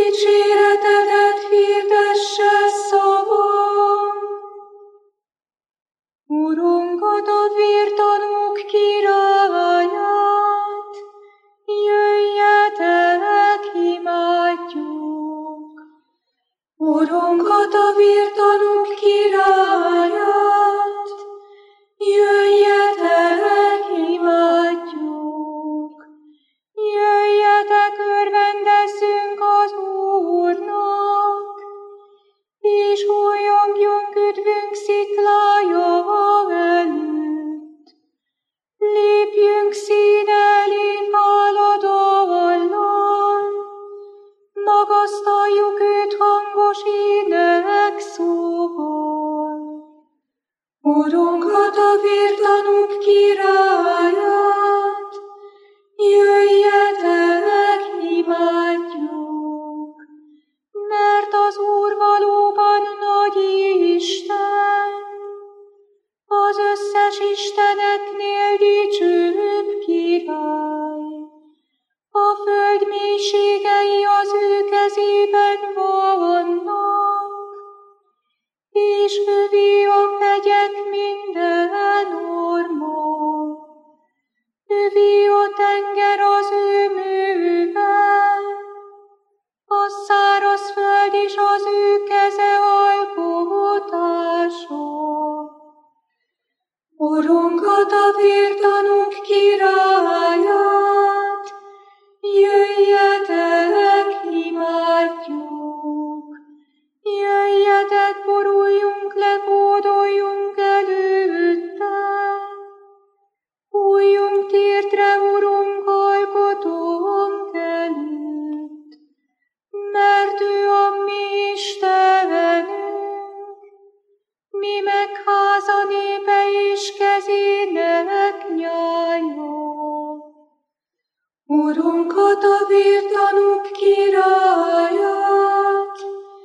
dicséretedet hirdesse szavam. Urunkat, a vértanúk királyát, jöjjetek, imádjuk. Urunkat, a vértanúk királyát, jöjjetek, imádjuk. Jöjjetek, örvendezzünk az Úrnak, és újjongjunk üdvünk sziklája előtt. Lépjünk színe elé háladallal, magasztaljuk őt hangos énekszóval. Urunkat, a vértanúk királyát, jöjjetek, imádjuk, mert az Úr valóban nagy Isten, az összes isteneknél dicsőbb király. A föld mélységei az ő kezében vannak, és övé a hegyek minden orma. Övé a tenger az ő műve, a száraz föld is az ő keze alkotása. Urunkat, a vértanúk királyát, jöjjetek, imádjuk. Jöjjetek, boruljunk le, hódoljunk előtte. Újjunk térdre, Urunk, alkotónk előtt, mert ő a mi Istenünk, mi meg háza népe és kezének nyája. Urunkat, a vértanúk királyát,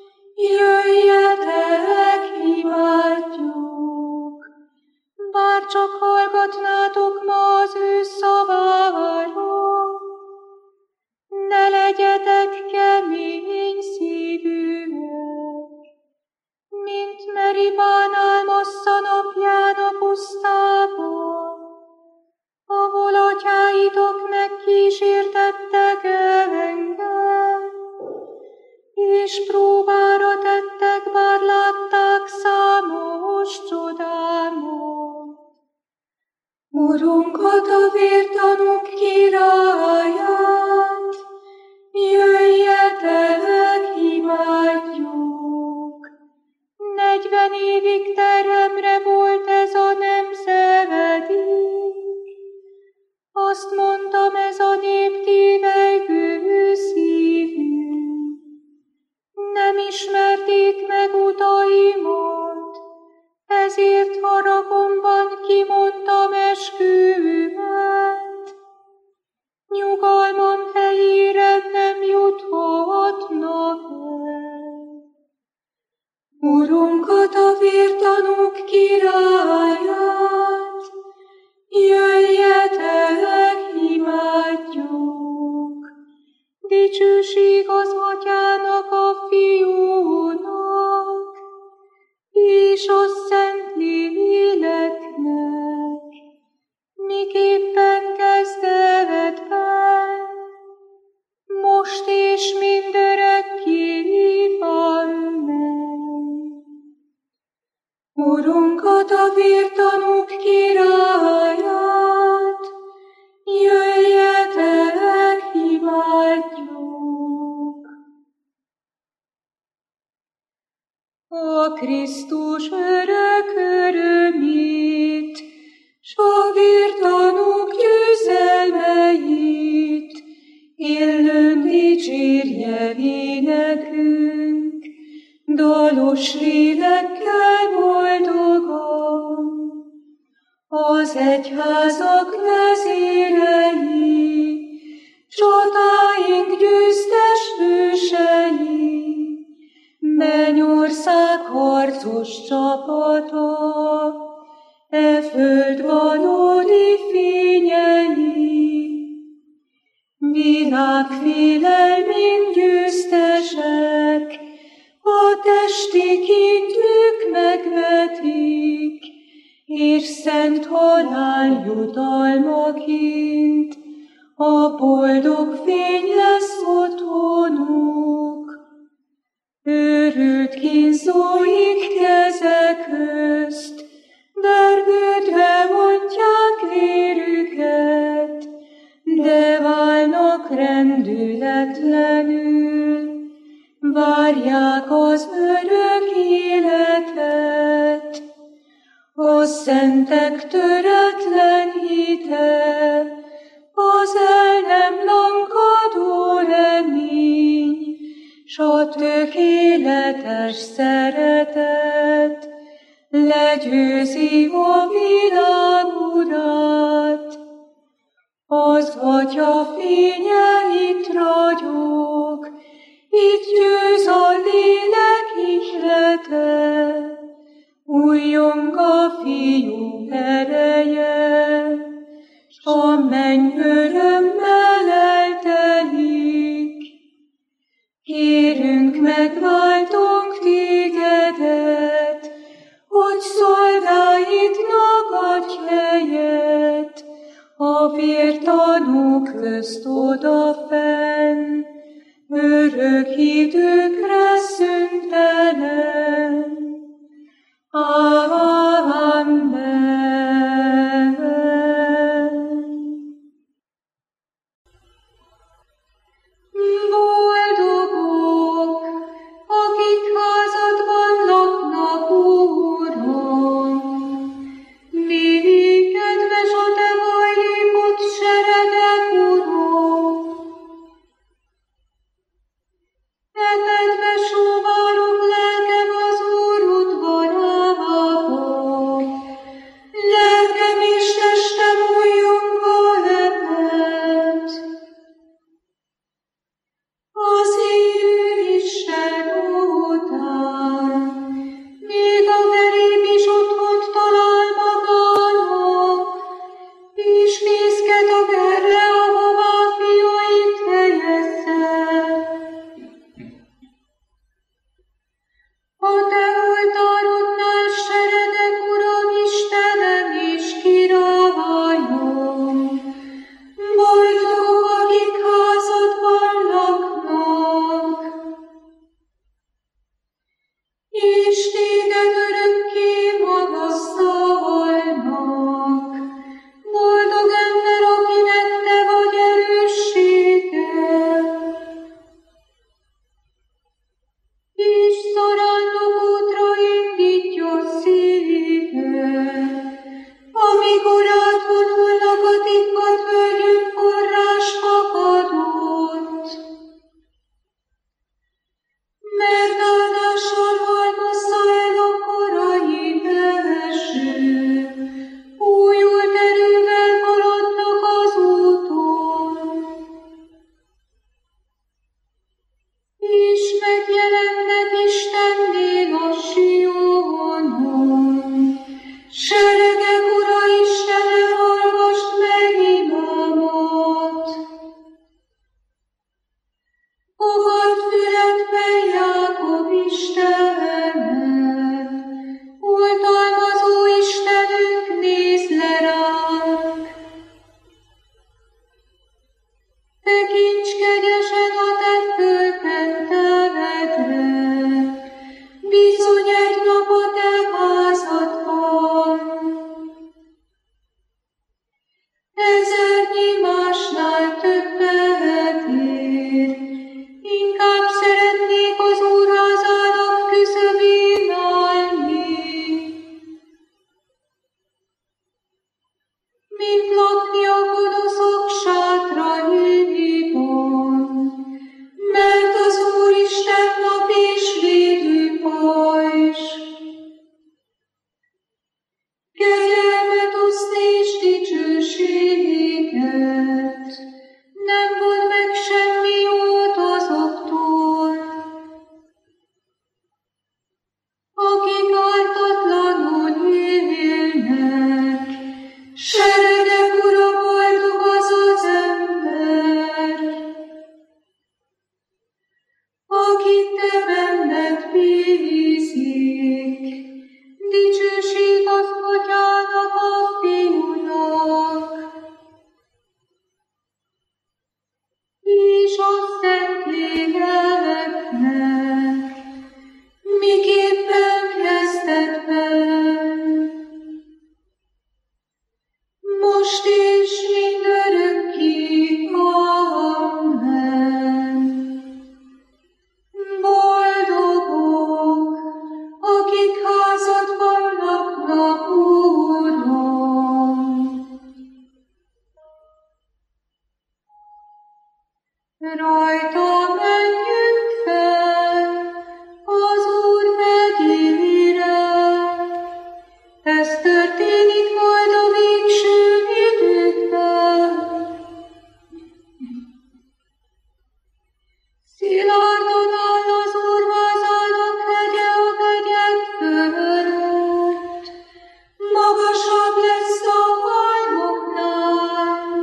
jöjjetek, imádjuk. Bár csak hallgatnátok ma az ő szavára, ne legyetek kemény szívűek, mint Meribán Almassza napján a pusztában, ahol atyáitok megkísértettek engem, és próbára tettek, bár látták számos csodámat. Urunkat, a vértanúk királyát, jöjjetek, imádjuk. 40 évig terhemre volt ez a nemzedék, azt mondtam, ez a nép tévegő szívű. Nem ismerték meg utaimat, ezért haragomban kimondtam esküvőmet. Nyugalmam helyére nem juthatnak el. Urunkat, a vértanúk királyát, jöjjetek, imádjuk. Dicsőség az Atyának, a Fiúnak, és a Szentléleknek, miképpen kezdetben, most és mindörökké. Amen. Urunkat, a vértanúk királyát, jöjjetek, imádjuk. A Krisztus örök örömét, s a vértanúk győzelmeit, élőn dicsérje énekünk, dalos lélekkel boldogan. Az egyházak vezérei, csatáink győztes hősei, mennyország harcos csapata, e föld valódi fényei. Világ félelmén győztes sikintjük megvetik, és szent halál jutalmaként a boldog fény lesz otthonuk. Őrült kínzóik keze közt, vergődve mondják vérüket, de válnak rendületlenül, várják az örök életet. A szentek töretlen hite, az el nem lankadó remény, s a tökéletes szeretet legyőzi a világ urát. Az Atya fénye itt ragyog, itt győz a lélek ihlete, újjong a Fiú ereje, s a menny örömmel eltelik. Kérünk, megváltunk Tégedet, hogy szolgáidnak adj helyet, a vértanúk közt odafenn, örök időkre szüntelen. Amen. Boldogok, akik házadban laknak, Úrom, mindig kedves a te hajlékot seregek, Uram. E kedves sóvárok lelkem az Úr udvarába, lelkem és testem újjongva lepett. Az élő Isten után, még a veréb is otthont talál magának, és fészket a kerre, ahová fiait helyezze. A te oltárodnál seregek, Uram, Istenem és Királyom, boldogok, akik házadban laknak, és téged örökké magasztalnak. Boldog ember, akinek te vagy erőssége, és zarándok útra indítja szíve. Amikor átvonulnak a tikkat völgyön, forrás fakadott, mert áldással halmozza el a korai eső. Újult erővel haladnak az úton, és megjelennek Istennél a Sionon. Seregek Ura Istene, hallgasd meg imámat! Fogad füledbe, Jákob Istene, oltalmazó Istenünk, nézz le ránk! Tekints kegyesen a te fölkentelvedre, bizony egy nap a te házadban. Ezernyi másnál többet ér, inkább szeretnék az úrházának küszöbén állni, mint lakni a gonoszok sátraiban, mert az Úristen nap és védőpajzs. Kegyelmet oszt és dicsőséget, nem von meg semmi jót azoktól, akik ártatlanul élnek. Seregek Ura, boldog Rajta menjünk fel az Úr hegyére. Ez történik majd a végső időkben. Szilárdon áll az Úr vázának hegye a hegyek fölött. Magasabb lesz a halmoknál.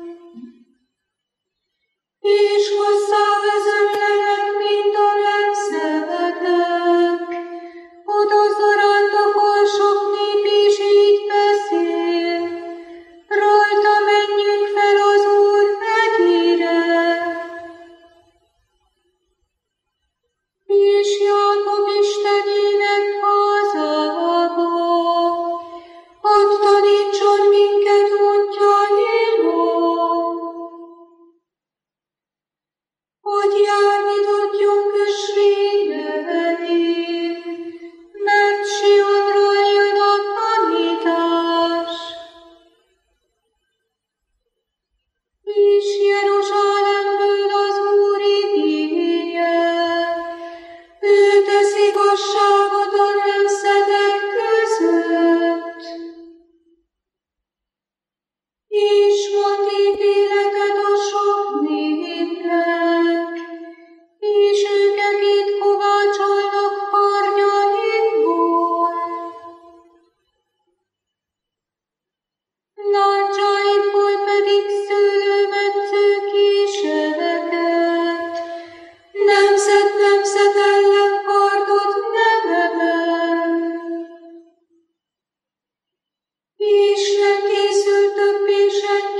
És hozzá vezemlenek, mint a lemszemetek. Oda zarant a sok nép, és így beszél. Rajta menjünk fel az Úr hegyére. És Jákob Istenének házába, hadd tanítson minket útjairól, hogy járni tudjunk ösvény nevedén, mert Sionról jön a tanítás. És Jeruzsálemből az Úr igéje, ő tesz igazságot a nemzetek között, és mond ítéletet a sok népnek, és őket itt kovácsolnak harnyaikból. Lándzsáikból pedig szőlőmetsző késeleket, nemzet ellen kardot nem emel. És nem készül többé senki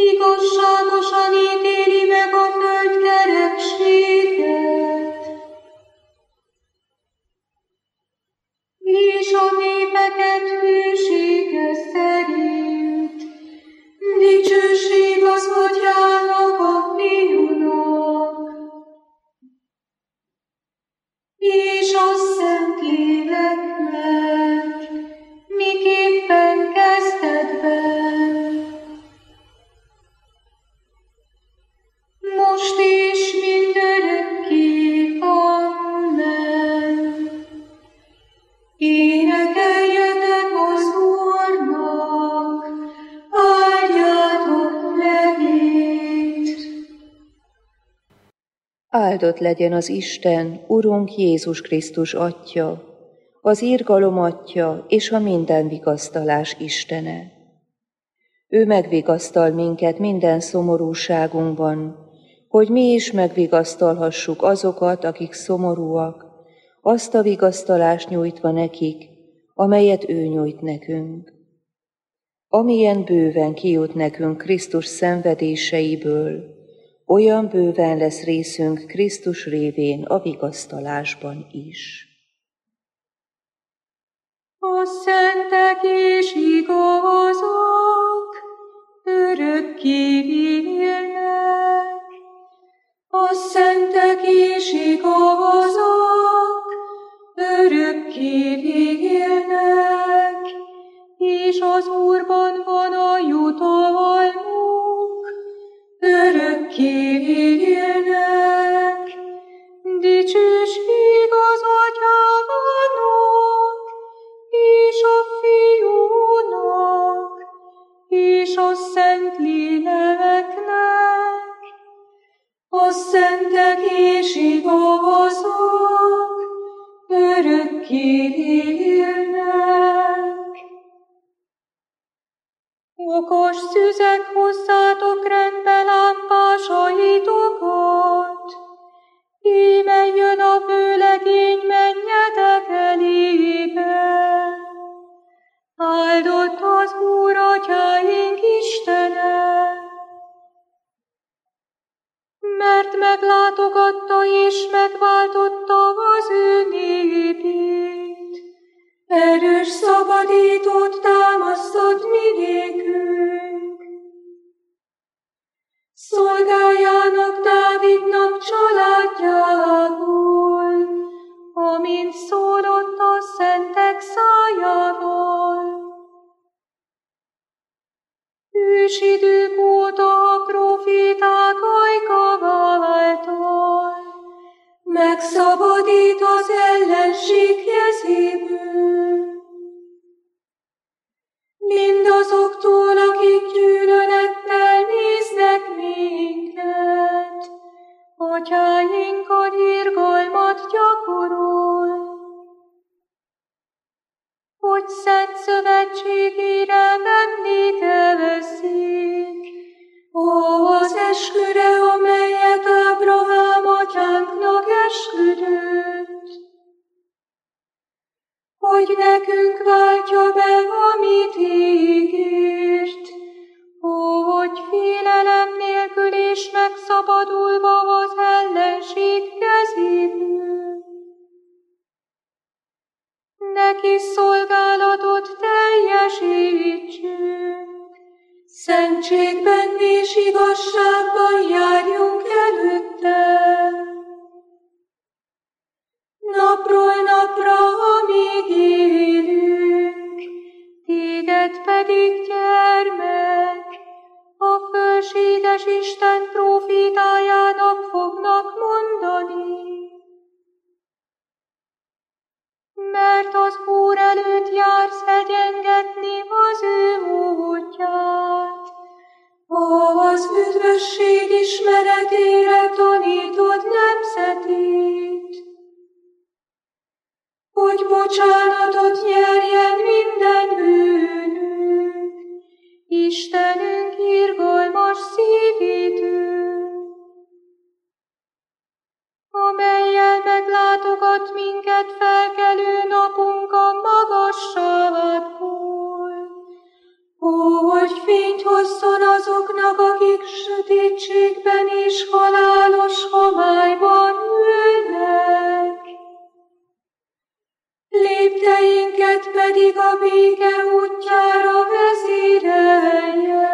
igazságosan ítéli meg a föld kerekséget, és a népeket hűsége szerint. Dicsőség az Atyának, a Fiúnak, és a Szentléleknek, miképpen kezdetben, most és mindörökké. Amen. Énekeljetek az Úrnak, áldjátok nevét. Áldott legyen az Isten, Urunk Jézus Krisztus Atya, az irgalom Atya és a minden vigasztalás Istene. Ő megvigasztal minket minden szomorúságunkban, hogy mi is megvigasztalhassuk azokat, akik szomorúak, azt a vigasztalást nyújtva nekik, amelyet ő nyújt nekünk. Amilyen bőven kijut nekünk Krisztus szenvedéseiből, olyan bőven lesz részünk Krisztus révén a vigasztalásban is. A szentek és igazak örökké élnek. A szentek és igazak örökké élnek, és az Úrban van a jutalmuk, örökké élnek. Dicsőség az Atyának, és a Fiúnak, és a Szentléleknek. A szentek és igazak örökké élnek. Okos szüzek, hozzátok rendbe lámpásaitokat, íme jön a vőlegény, menjetek elébe. Áldott az Úr, Atyáink Istene, mert meglátogatta és megváltotta az ő népét. Erős szabadítót támasztott mi nékünk. Szolgájának, Dávidnak családjából, amint szólott a szentek szájával. Ősidők óta a proféták ajka által megszabadít az ellenség kezéből. Mindazoktól, akik gyűlölettel néznek minket, atyáinkat irgalmat gyakorol, hogy szent szövetségére emlékezzék az esküre, amelyet Ábrahám atyánknak esküdött, hogy nekünk váltja be, amit ígért, hogy félelem nélkül és megszabadulva az ellenség kezéből. Neki szolgálatot teljesítsünk, szentségben és igazságban járjunk előtte. Napról napra, amíg élünk, téged pedig, gyermek, a fölséges Isten prófétájának fognak mondani. Mert az Úr előtt jársz egyengetni az ő útját, az üdvösség ismeretére tanítod nemzetét, hogy bocsánatot nyerjen minden bűnünk, Istenünk irgalmas szívétől, amellyel meglátogat minket felkelő napunk a magasságból, hogy fényt hozzon azoknak, azoknak, akik sötétségben és halálos homályban ülnek. Lépteinket pedig a béke útjára vezérelje.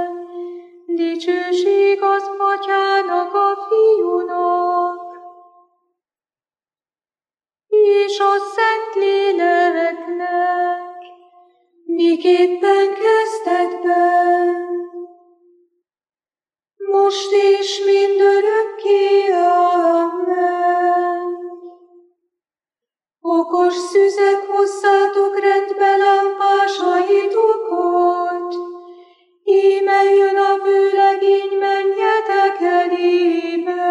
Dicsőség az Atyának, a Fiúnak, és a Szentléleknek, miképpen kezdetben, most és mindörökké. Amen. Okos szüzek, hozzátok rendbe lámpásaitokat, íme jön a vőlegény, menjetek elébe.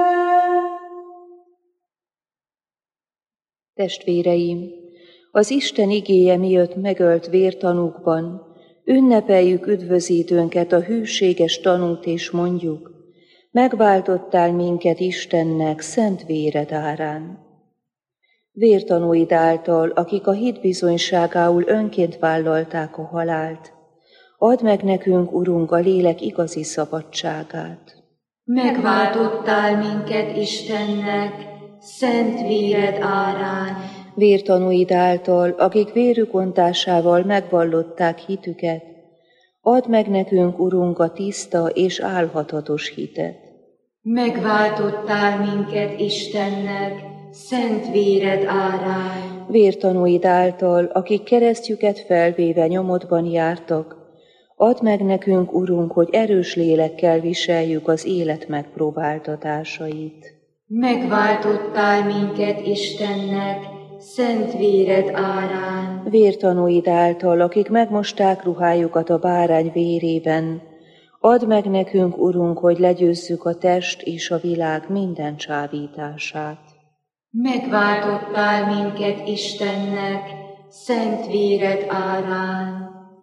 Testvéreim, az Isten igéje miatt megölt vértanúkban ünnepeljük üdvözítőnket, a hűséges tanút, és mondjuk: megváltottál minket Istennek szent véred árán. Vértanúid által, akik a hit bizonyságául önként vállalták a halált, add meg nekünk, Urunk, a lélek igazi szabadságát. Megváltottál minket Istennek szent véred árán. Vértanúid által, akik vérük ontásával megvallották hitüket, add meg nekünk, Urunk, a tiszta és álhatatos hitet. Megváltottál minket Istennek szent véred árán. Vértanúid által, akik keresztjüket felvéve nyomodban jártak, add meg nekünk, Urunk, hogy erős lélekkel viseljük az élet megpróbáltatásait. Megváltottál minket Istennek szent véred árán. Vértanúid által, akik megmosták ruhájukat a bárány vérében, add meg nekünk, Urunk, hogy legyőzzük a test és a világ minden csábítását. Megváltottál minket Istennek szent véred árán.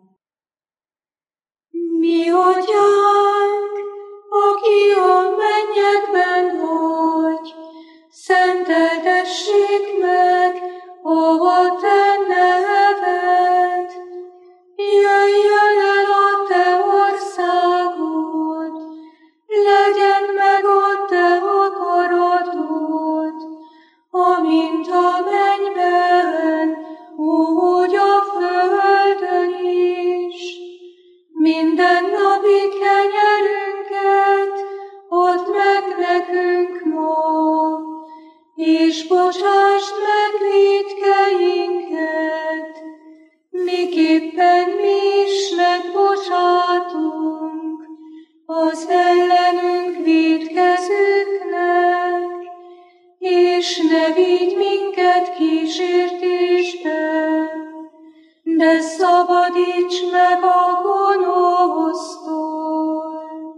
Mi Atyánk, aki a mennyekben vagy, szenteltessék meg a te neved. Jöjjön el a te országod, legyen meg a te akaratod, amint a mennyben, úgy a földön is. Mindennapi kenyerünket add meg nekünk ma, és bocsásd meg vétkeinket, miképpen mi is megbocsátunk az ellenünk vétkezőknek, és ne vigy minket kísértésbe, de szabadíts meg a gonosztól.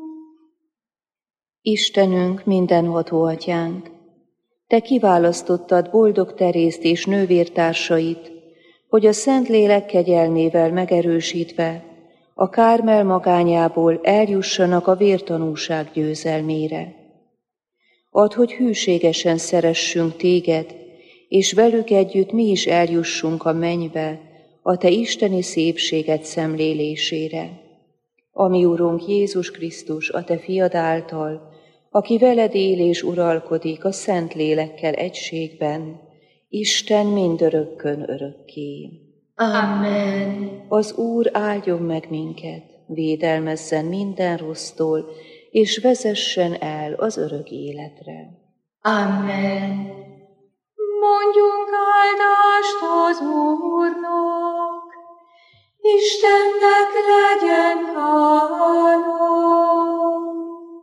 Istenünk, mindenható Atyánk, Te kiválasztottad boldog Terészt és nővértársait, hogy a Szentlélek kegyelmével megerősítve a Kármel magányából eljussanak a vértanúság győzelmére. Add, hogy hűségesen szeressünk Téged, és velük együtt mi is eljussunk a mennybe, a Te isteni szépséged szemlélésére. Ami Urunk Jézus Krisztus, a Te fiad által, aki veled él és uralkodik a Szent Lélekkel egységben, Isten mindörökkön örökké. Amen. Az Úr áldjon meg minket, védelmezzen minden rossztól, és vezessen el az örök életre. Amen. Mondjunk áldást az Úrnak, Istennek legyen hála.